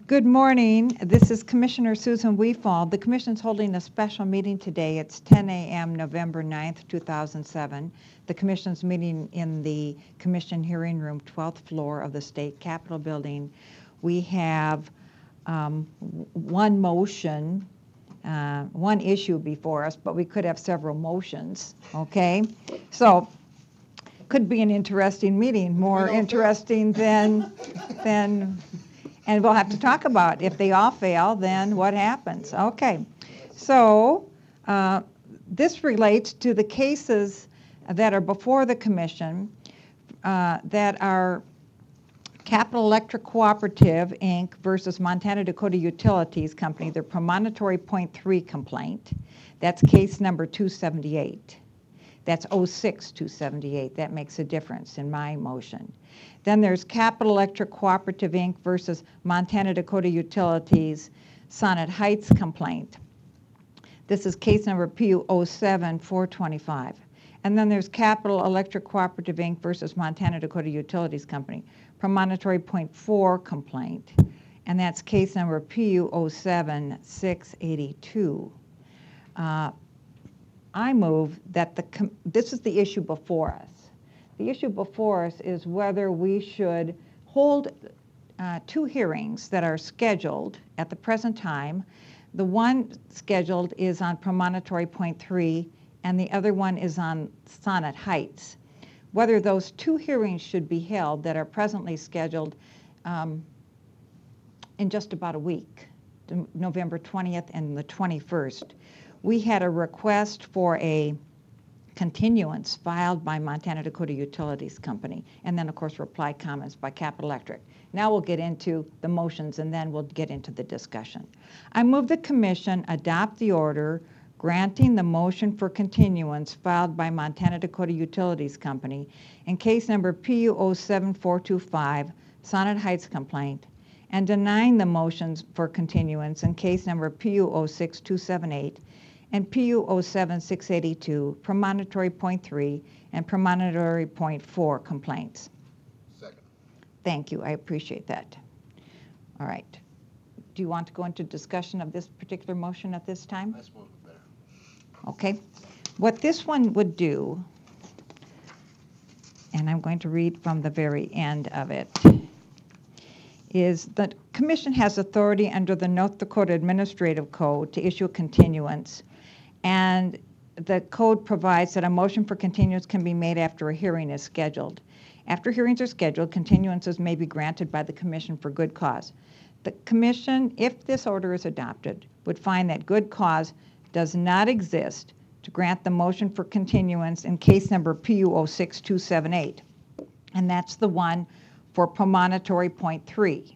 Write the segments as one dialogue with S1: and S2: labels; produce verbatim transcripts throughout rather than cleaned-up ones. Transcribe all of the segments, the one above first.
S1: Good morning. This is Commissioner Susan Weefald. The Commission's holding a special meeting today. It's ten a.m. November ninth, two thousand seven. The Commission's meeting in the Commission Hearing Room, twelfth floor of the State Capitol Building. We have um, one motion, uh, one issue before us, but we could have several motions, okay? So, could be an interesting meeting, more interesting than, than, and we'll have to talk about if they all fail, then what happens? Okay, so uh, this relates to the cases that are before the Commission uh, that are Capital Electric Cooperative, Incorporated versus Montana Dakota Utilities Company, the premonitory point three complaint. That's case number two seventy-eight. That's oh six two seventy-eight. That makes a difference in my motion. Then there's Capital Electric Cooperative, Incorporated versus Montana Dakota Utilities Sonnet Heights complaint. This is case number P U oh seven four twenty-five. And then there's Capital Electric Cooperative, Incorporated versus Montana Dakota Utilities Company, premonitory point four complaint. And that's case number P U oh seven six eighty-two. Uh, I move that the, com- this is the issue before us. The issue before us is whether we should hold uh, two hearings that are scheduled at the present time. The one scheduled is on premonitory point three, and the other one is on Sonnet Heights. Whether those two hearings should be held that are presently scheduled um, in just about a week, November twentieth and the twenty-first. We had a request for a continuance filed by Montana Dakota Utilities Company, and then of course reply comments by Capital Electric. Now we'll get into the motions and then we'll get into the discussion. I move the Commission adopt the order granting the motion for continuance filed by Montana Dakota Utilities Company in case number P U oh seven four two five, Sonnet Heights complaint, and denying the motions for continuance in case number P U oh six two seven eight and P U oh seven six eighty-two, premonitory point three and premonitory point four complaints.
S2: Second.
S1: Thank you. I appreciate that. All right. Do you want to go into discussion of this particular motion at this time?
S2: That's one better.
S1: Okay. What this one would do, and I'm going to read from the very end of it, is the Commission has authority under the North Dakota Administrative Code to issue a continuance, and the code provides that a motion for continuance can be made after a hearing is scheduled. After hearings are scheduled, continuances may be granted by the Commission for good cause. The Commission, if this order is adopted, would find that good cause does not exist to grant the motion for continuance in case number P U oh six two seven eight, and that's the one for premonitory point three.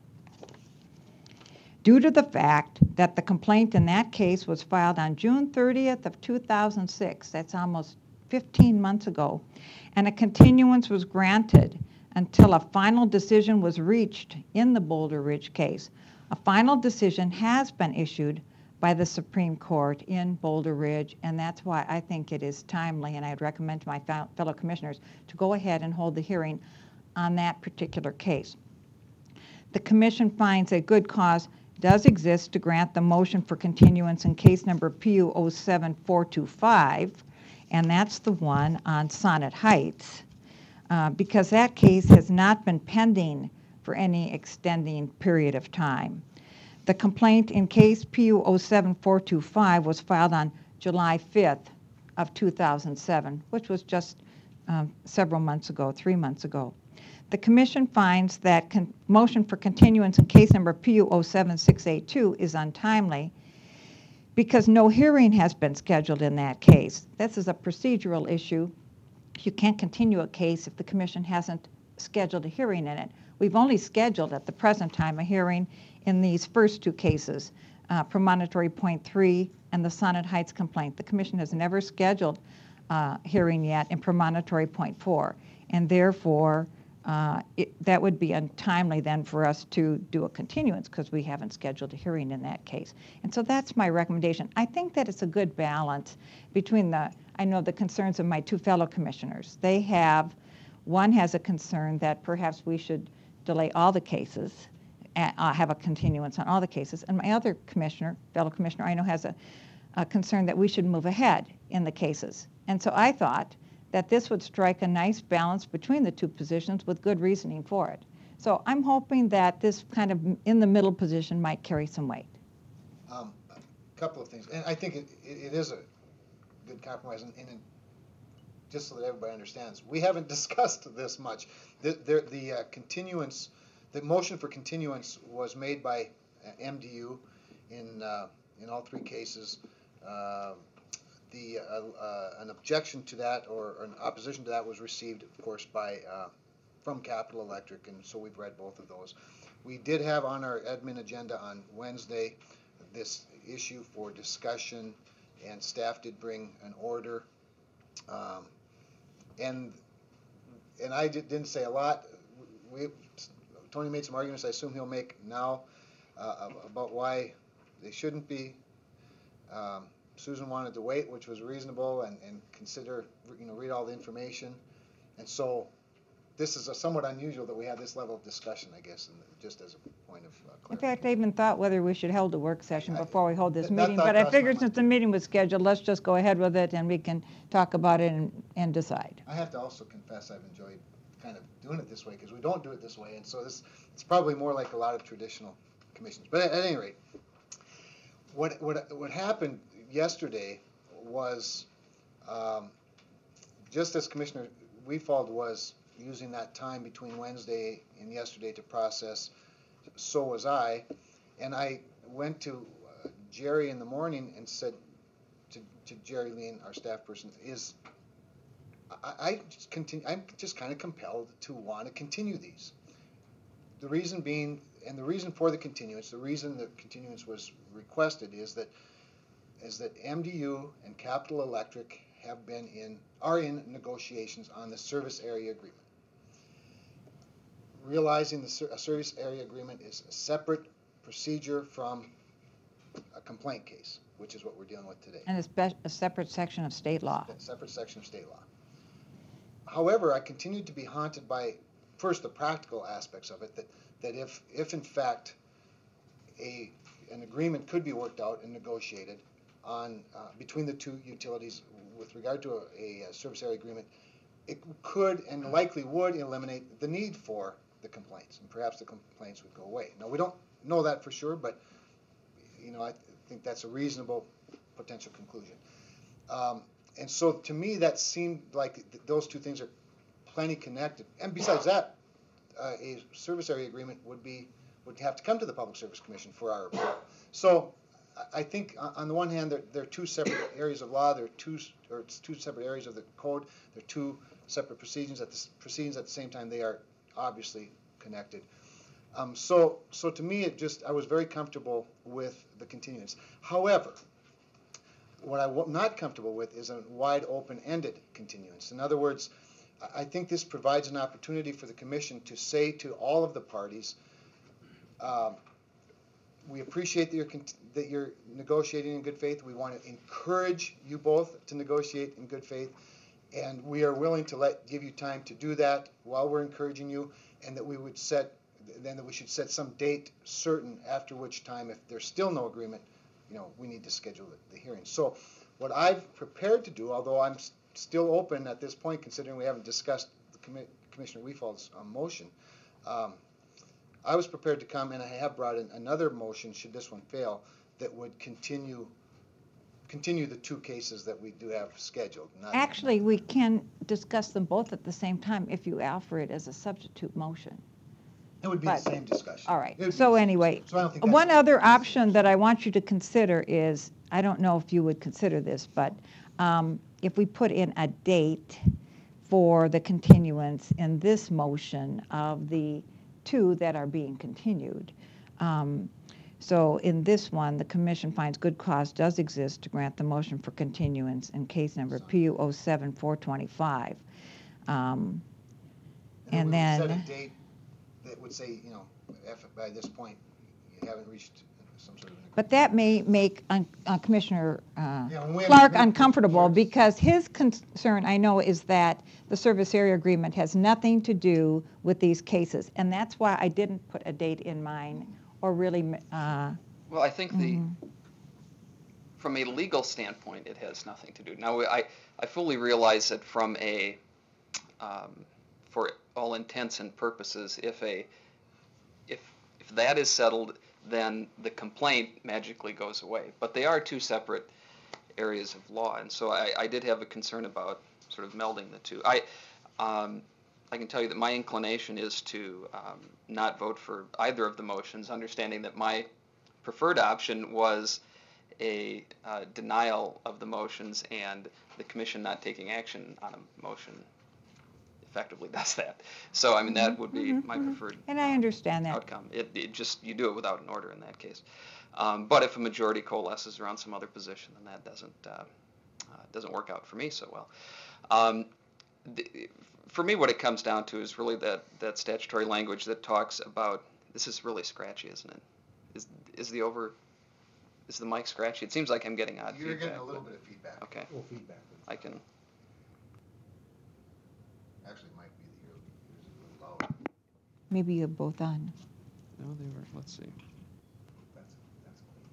S1: Due to the fact that the complaint in that case was filed on June thirtieth of two thousand six, that's almost fifteen months ago, and a continuance was granted until a final decision was reached in the Boulder Ridge case. A final decision has been issued by the Supreme Court in Boulder Ridge, and that's why I think it is timely, and I'd recommend to my fellow commissioners to go ahead and hold the hearing on that particular case. The Commission finds a good cause does exist to grant the motion for continuance in case number P U oh seven four two five, and that's the one on Sonnet Heights, uh, because that case has not been pending for any extending period of time. The complaint in case P U oh seven four two five was filed on July fifth of two thousand seven, which was just um, several months ago, three months ago. The Commission finds that con- motion for continuance in case number P U oh seven six eighty-two is untimely because no hearing has been scheduled in that case. This is a procedural issue. You can't continue a case if the Commission hasn't scheduled a hearing in it. We've only scheduled at the present time a hearing in these first two cases, uh, premonitory point three and the Sonnet Heights complaint. The Commission has never scheduled a uh, hearing yet in premonitory point four, and therefore Uh, it, that would be untimely then for us to do a continuance because we haven't scheduled a hearing in that case. And so that's my recommendation. I think that it's a good balance between the, I know the concerns of my two fellow commissioners. They have, one has a concern that perhaps we should delay all the cases uh, have a continuance on all the cases. And my other commissioner, fellow commissioner, I know has a, a concern that we should move ahead in the cases. And so I thought that this would strike a nice balance between the two positions with good reasoning for it. So I'm hoping that this kind of in the middle position might carry some weight.
S2: Um, a couple of things, and I think it, it, it is a good compromise, and, and just so that everybody understands, we haven't discussed this much. The, the, the uh, continuance, the motion for continuance was made by uh, M D U in uh, in all three cases. Uh, the uh, uh, an objection to that or, or an opposition to that was received, of course, by uh, from Capital Electric, and so we've read both of those. We did have on our admin agenda on Wednesday this issue for discussion, and staff did bring an order. Um, and and I did, didn't say a lot. We Tony made some arguments I assume he'll make now uh, about why they shouldn't be. Um, Susan wanted to wait, which was reasonable, and, and consider, you know, read all the information. And so this is a somewhat unusual that we have this level of discussion, I guess, and just as a point of uh, clarification.
S1: In fact, I even thought whether we should hold a work session
S2: I-
S1: before we hold this
S2: that- that
S1: meeting,
S2: thought
S1: but I
S2: crossed my
S1: figured
S2: mind
S1: since the
S2: too.
S1: meeting was scheduled, let's just go ahead with it and we can talk about it and, and decide.
S2: I have to also confess I've enjoyed kind of doing it this way, because we don't do it this way, and so this it's probably more like a lot of traditional commissions. But at, at any rate, what what what happened yesterday was um, just as Commissioner Weefald was using that time between Wednesday and yesterday to process, so was I, and I went to uh, Jerry in the morning and said to, to Jerry Lean, our staff person, is I, I just continue, I'm just kind of compelled to want to continue these. The reason being, and the reason for the continuance, the reason the continuance was requested is that is that M D U and Capital Electric have been in, are in negotiations on the service area agreement. Realizing the ser- a service area agreement is a separate procedure from a complaint case, which is what we're dealing with today.
S1: And it's be- a separate section of state law.
S2: A separate section of state law. However, I continued to be haunted by, first, the practical aspects of it, that, that if, if in fact a, an agreement could be worked out and negotiated on, uh, between the two utilities with regard to a, a service area agreement, it could and likely would eliminate the need for the complaints, and perhaps the complaints would go away. Now, we don't know that for sure, but you know, I th- think that's a reasonable potential conclusion. Um, and so, to me, that seemed like th- those two things are plenty connected. And besides that, uh, a service area agreement would be would have to come to the Public Service Commission for our approval. So, I- I think on on the one hand, there, there are two separate areas of law. There are two or it's two separate areas of the code. There are two separate proceedings at the s- proceedings at the same time. They are obviously connected. Um, so, so to me, it just I was very comfortable with the continuance. However, what I'm not comfortable with is a wide open-ended continuance. In other words, I I think this provides an opportunity for the commission to say to all of the parties, um, we appreciate that you're, cont- that you're negotiating in good faith. We want to encourage you both to negotiate in good faith, and we are willing to let give you time to do that while we're encouraging you, and that we would set then that we should set some date certain after which time, if there's still no agreement, you know, we need to schedule the, the hearing. So what I've prepared to do, although I'm s- still open at this point, considering we haven't discussed the commi- Commissioner Weefald's um, motion, um, I was prepared to come, and I have brought in another motion, should this one fail, that would continue continue the two cases that we do have scheduled. Not
S1: Actually, we can discuss them both at the same time if you offer it as a substitute motion.
S2: It would be
S1: But-
S2: the same discussion.
S1: All right,
S2: It would be
S1: so
S2: the same
S1: anyway,
S2: discussion. So I don't think that's
S1: one
S2: a-
S1: other option that I want you to consider is, I don't know if you would consider this, but um, if we put in a date for the continuance in this motion of the two that are being continued. Um, So in this one, the commission finds good cause does exist to grant the motion for continuance in case number P U oh seven four twenty-five. Um,
S2: And
S1: And
S2: we would set
S1: then,
S2: a date that would say, you know, if by this point you haven't reached some sort of an agreement.
S1: But that may make un- uh, Commissioner uh,
S2: Yeah, when we-
S1: Clark
S2: we-
S1: uncomfortable
S2: Clark's-
S1: because his concern, I know, is that the service area agreement has nothing to do with these cases. And that's why I didn't put a date in mine or really, uh,
S3: Well, I think the,
S1: Mhm.
S3: from a legal standpoint, it has nothing to do. Now, I, I fully realize that from a, um, for all intents and purposes, if a, if, if that is settled, then the complaint magically goes away. But they are two separate areas of law, and so I, I did have a concern about sort of melding the two. I, um, I can tell you that my inclination is to um, not vote for either of the motions, understanding that my preferred option was a uh, denial of the motions, and the commission not taking action on a motion effectively does that. So, I mean, that would be
S1: Mhm,
S3: my
S1: mhm.
S3: preferred
S1: and I understand that.
S3: outcome. It, it just, you do it without an order in that case. Um, but if a majority coalesces around some other position, then that doesn't uh, uh, doesn't work out for me so well. Um, the, for me, what it comes down to is really that, that statutory language that talks about, this is really scratchy, isn't it? Is is the over, is the mic scratchy? It seems like I'm getting odd
S2: You're
S3: feedback.
S2: getting a little bit of feedback.
S3: Okay.
S2: A little feedback.
S3: I can,
S2: Actually, it might be that you're yours is a little loud.
S1: Maybe you're both on.
S3: no, they were, let's see.
S2: That's, that's clean.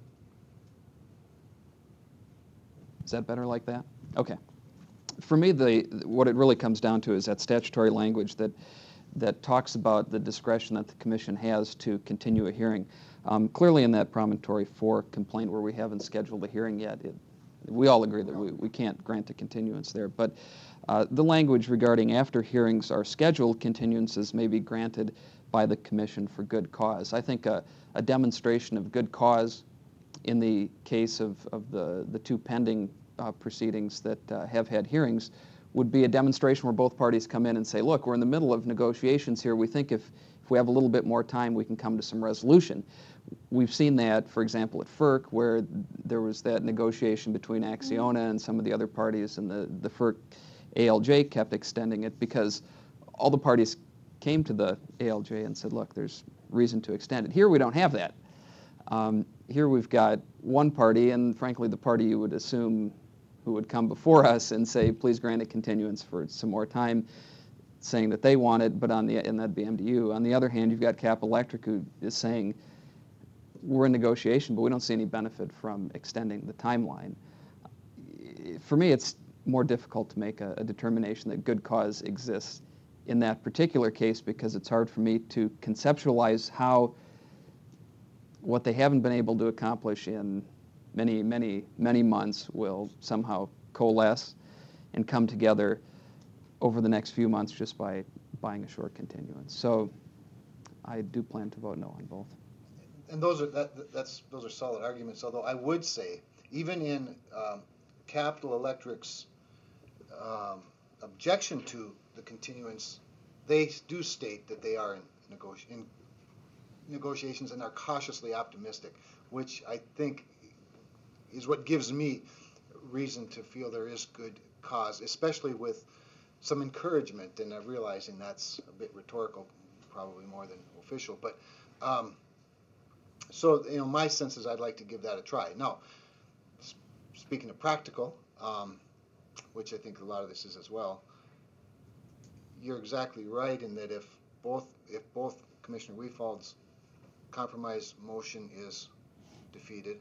S4: Is that better like that? Okay. For me, the what it really comes down to is that statutory language that that talks about the discretion that the commission has to continue a hearing. Um, clearly, in that promontory four complaint where we haven't scheduled a hearing yet, it, we all agree that we, we can't grant a continuance there. But uh, the language regarding after hearings are scheduled, continuances may be granted by the commission for good cause. I think a, a demonstration of good cause in the case of, of the, the two pending uh, proceedings that uh, have had hearings would be a demonstration where both parties come in and say, look, we're in the middle of negotiations here. We think if, if we have a little bit more time, we can come to some resolution. We've seen that, for example, at FERC, where there was that negotiation between Acciona and some of the other parties, and the, the FERC A L J kept extending it because all the parties came to the A L J and said, look, there's reason to extend it. Here we don't have that. Um, here we've got one party, and frankly, the party you would assume who would come before us and say, please grant a continuance for some more time, saying that they want it, but on the, and that'd be M D U. On the other hand, you've got Cap Electric who is saying, we're in negotiation, but we don't see any benefit from extending the timeline. For me, it's more difficult to make a, a determination that good cause exists in that particular case because it's hard for me to conceptualize how what they haven't been able to accomplish in many, many, many months will somehow coalesce and come together over the next few months just by buying a short continuance. So I do plan to vote no on both.
S2: And those are that that's those are solid arguments. Although I would say, even in um, Capital Electric's um, objection to the continuance, they do state that they are in, negoti- in negotiations and are cautiously optimistic, which I think is what gives me reason to feel there is good cause, especially with some encouragement. And I'm realizing that's a bit rhetorical, probably more than official, but. Um, So, you know, my sense is I'd like to give that a try. Now, s- speaking of practical, um, which I think a lot of this is as well, you're exactly right in that if both if both Commissioner Weefald's compromise motion is defeated,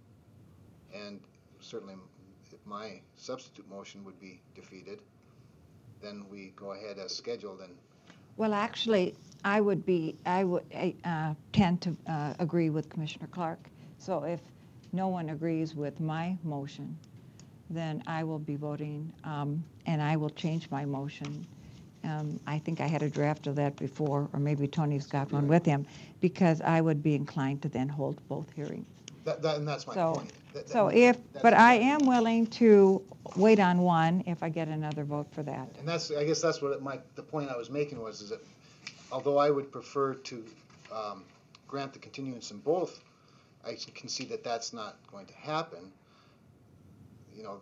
S2: and certainly if my substitute motion would be defeated, then we go ahead as scheduled and
S1: Well, actually, I would be, I would uh, tend to uh, agree with Commissioner Clark. So if no one agrees with my motion, then I will be voting, um, and I will change my motion. Um, I think I had a draft of that before, or maybe Tony's got one with him, because I would be inclined to then hold both hearings.
S2: that, that and that's my
S1: So,
S2: point. That- that-
S1: so if,
S2: that's
S1: but I
S2: exactly-
S1: am willing to wait on one if I get another vote for that.
S2: And that's, I guess that's what it, my, the point I was making was, is that although I would prefer to um, grant the continuance in both, I can see that that's not going to happen. You know,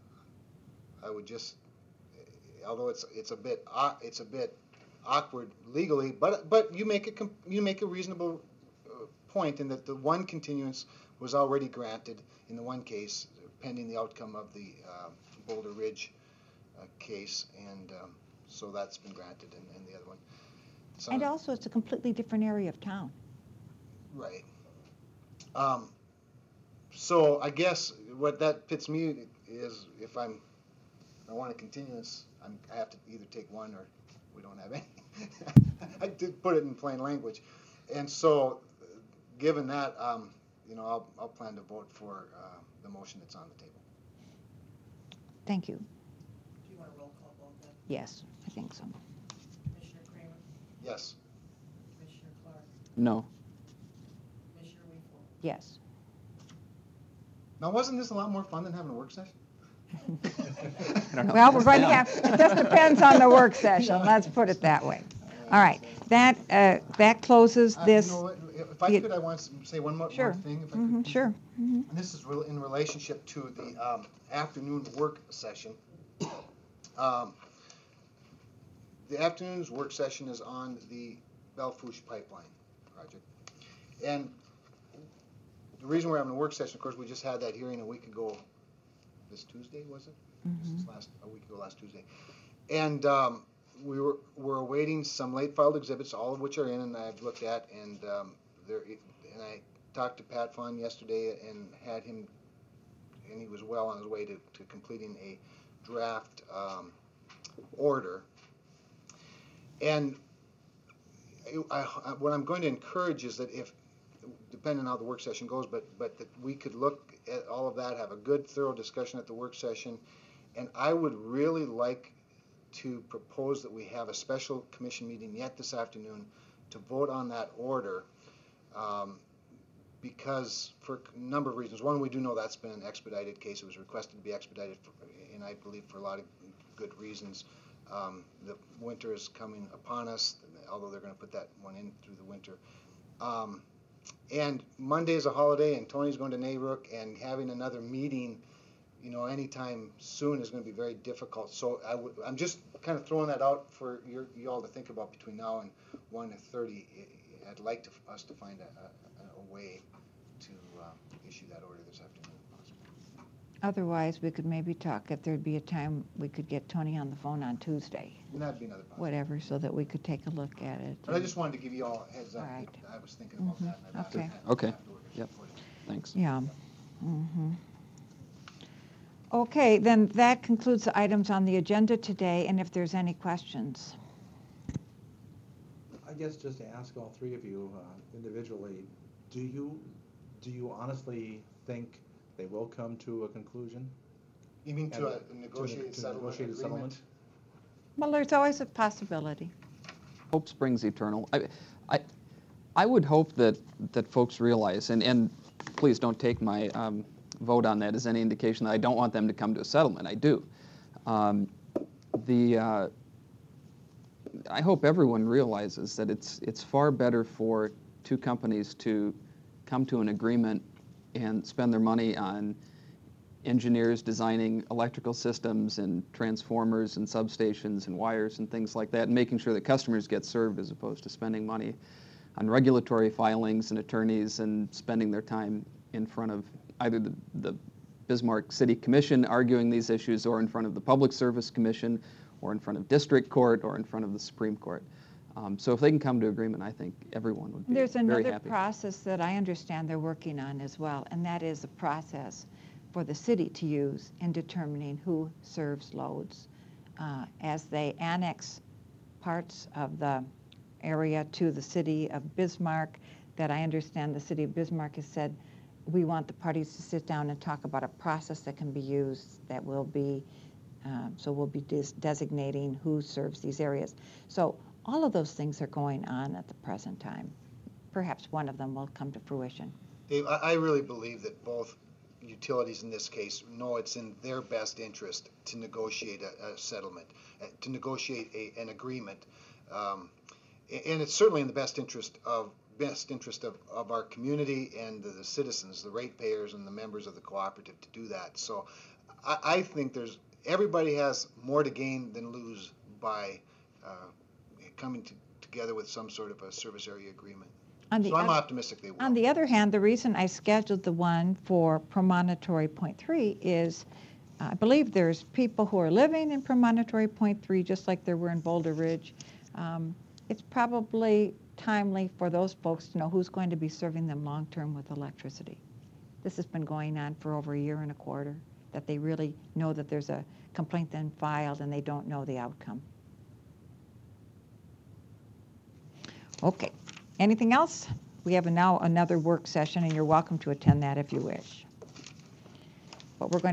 S2: I would just, although it's it's a bit au- it's a bit awkward legally, but but you make a com- you make a reasonable uh, point in that the one continuance was already granted in the one case, pending the outcome of the uh, Boulder Ridge uh, case, and um, so that's been granted in, in the other one. So,
S1: And also, it's a completely different area of town.
S2: right. Um, so I guess what that fits me is if I'm, I want a continuance, I'm, I have to either take one or we don't have any. I did put it in plain language. And so, given that, um, you know, I'll, I'll plan to vote for uh, the motion that's on the table.
S1: Thank you.
S5: Do you want a roll call vote then?
S1: Yes, I think so.
S5: Commissioner Kramer?
S2: Yes.
S5: Commissioner Clark?
S4: No.
S5: Commissioner Weefold?
S1: Yes.
S2: Now, wasn't this a lot more fun than having a work session?
S4: I don't know.
S1: Well, we're going to have, it just depends on the work session, let's put it that way. All right, that, uh, that closes
S2: Uh,
S1: this.
S2: You know what, if I
S1: the-
S2: could, I want to say one more,
S1: Sure.
S2: more thing. If I
S1: Mhm,
S2: could.
S1: sure. Mhm.
S2: And this is rel- in relationship to the um, afternoon work session. Um, The afternoon's work session is on the Belfouche pipeline project. And the reason we're having a work session, of course, we just had that hearing a week ago, this Tuesday, was it? This is last, a week ago, last Tuesday. And um, we were, we're awaiting some late filed exhibits, all of which are in and I've looked at, and um, there, and I talked to Pat Fun yesterday and had him, and he was well on his way to, to completing a draft um, order. And I, I, what I'm going to encourage is that if, depending on how the work session goes, but, but that we could look at all of that, have a good thorough discussion at the work session. And I would really like to propose that we have a special commission meeting yet this afternoon to vote on that order. Um, because for a number of reasons. One, we do know that's been an expedited case. It was requested to be expedited, for, and I believe for a lot of good reasons. Um, the winter is coming upon us, although they're going to put that one in through the winter. Um, and Monday is a holiday, and Tony's going to Nayrook, and having another meeting, you know, anytime soon is going to be very difficult. So I w- I'm just kind of throwing that out for your, you all to think about between now and one to thirty. I'd like to, us to find a, a, a way to uh, issue that order this afternoon.
S1: Otherwise, we could maybe talk, if there'd be a time, we could get Tony on the phone on Tuesday,
S2: And that'd be another possibility.
S1: whatever, so that we could take a look at it.
S2: But I just wanted to give you all a heads up
S1: All right.
S2: that I was thinking about
S1: Mhm.
S2: that. And I've asked
S1: Okay.
S2: Pat
S4: Okay.
S2: afterwards
S4: Yep.
S2: for you.
S4: Thanks.
S1: Yeah. Mm-hmm. Okay, then that concludes the items on the agenda today, and if there's any questions.
S6: I guess just to ask all three of you uh, individually, do you, do you honestly think they will come to a conclusion?
S2: You mean to
S6: And
S2: a
S6: to a-
S2: negotiated
S6: to a
S2: settlement
S6: negotiated
S2: agreement?
S6: settlement?
S1: Well, there's always a possibility.
S4: Hope springs eternal. I, I, I would hope that, that folks realize, and, and please don't take my um, vote on that as any indication that I don't want them to come to a settlement. I do. Um, the, uh, I hope everyone realizes that it's, it's far better for two companies to come to an agreement and spend their money on engineers designing electrical systems and transformers and substations and wires and things like that, and making sure that customers get served as opposed to spending money on regulatory filings and attorneys and spending their time in front of either the, the Bismarck City Commission arguing these issues, or in front of the Public Service Commission, or in front of District Court, or in front of the Supreme Court. Um, so if they can come to agreement, I think everyone would be
S1: There's
S4: very
S1: another
S4: happy.
S1: process that I understand they're working on as well, and that is a process for the city to use in determining who serves loads. Uh, as they annex parts of the area to the city of Bismarck, that I understand the city of Bismarck has said, we want the parties to sit down and talk about a process that can be used that will be, uh, so we'll be des- designating who serves these areas. So all of those things are going on at the present time. Perhaps one of them will come to fruition.
S2: Dave, I, I really believe that both utilities in this case know it's in their best interest to negotiate a, a settlement, uh, to negotiate a, an agreement. Um, a- and it's certainly in the best interest of best interest of, of our community and the, the citizens, the ratepayers and the members of the cooperative to do that. So I, I think there's everybody has more to gain than lose by uh, coming to, together with some sort of a service area agreement.
S1: On the
S2: So I'm
S1: oth-
S2: optimistic they will.
S1: On the other hand, the reason I scheduled the one for Promontory Point Three is, uh, I believe there's people who are living in Promontory Point Three, just like there were in Boulder Ridge. Um, It's probably timely for those folks to know who's going to be serving them long-term with electricity. This has been going on for over a year and a quarter, that they really know that there's a complaint then filed and they don't know the outcome. Okay. Anything else? We have now another work session, and you're welcome to attend that if you wish. What we're going